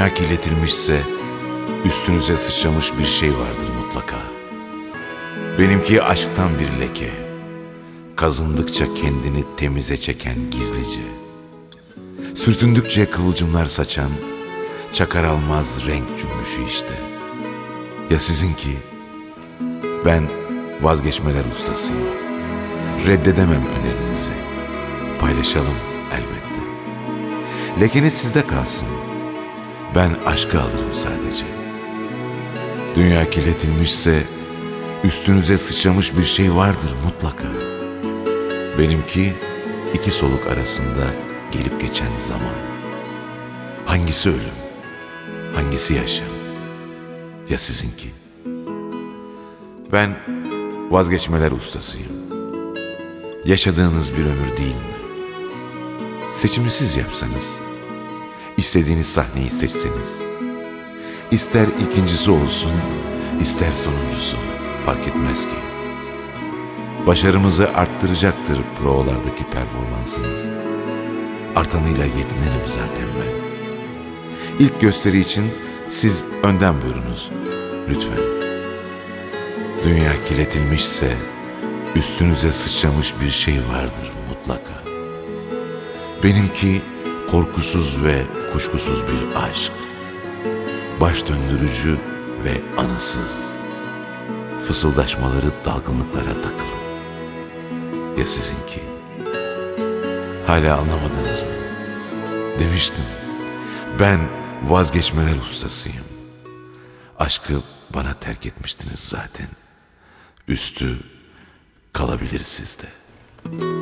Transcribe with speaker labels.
Speaker 1: Dünya kirletilmişse üstünüze sıçramış bir şey vardır mutlaka. Benimki aşktan bir leke, kazındıkça kendini temize çeken gizlice. Sürtündükçe kıvılcımlar saçan, çakar almaz renk cümbüşü işte. Ya sizinki? Ben vazgeçmeler ustasıyım. Reddedemem önerinizi. Paylaşalım elbette. Lekeniz sizde kalsın. Ben aşkı alırım sadece. Dünya kirletilmişse üstünüze sıçramış bir şey vardır mutlaka. Benimki iki soluk arasında gelip geçen zaman. Hangisi ölüm, hangisi yaşam? Ya sizinki? Ben vazgeçmeler ustasıyım. Yaşadığınız bir ömür değil mi? Seçimi siz yapsanız, istediğiniz sahneyi seçseniz, ister ikincisi olsun, ister sonuncusu, fark etmez ki. Başarımızı arttıracaktır provalardaki performansınız. Artanıyla yetinirim zaten ben. İlk gösteri için siz önden buyurunuz, lütfen. Dünya kirletilmişse üstünüze sıçramış bir şey vardır mutlaka. Benimki korkusuz ve kuşkusuz bir aşk. Baş döndürücü ve anısız. Fısıldaşmaları dalgınlıklara takılı. Ya sizinki? Hala anlamadınız mı? Demiştim. Ben vazgeçmeler ustasıyım. Aşkı bana terk etmiştiniz zaten. Üstü kalabilir sizde.